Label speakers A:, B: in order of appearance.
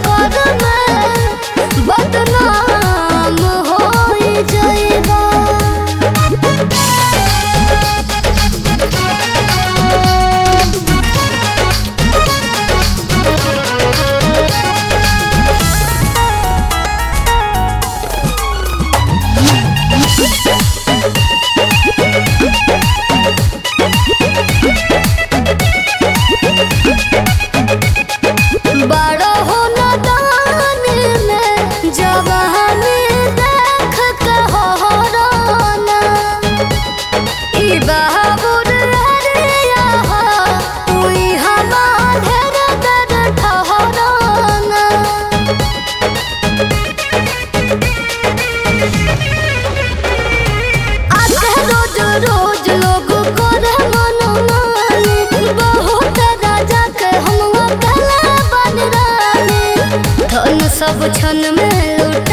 A: चक्कर में बदनाम हो जाएगा। बड़ा हो नादान में जवानी देख के हो रोना, ई बहाबुर हरिया हो तुई हमारे दर ठहराना। आते रोज रोज लोग करे मनमानी, बहुत राजा के हम अकेले बन रानी। धन सब क्षण में लूट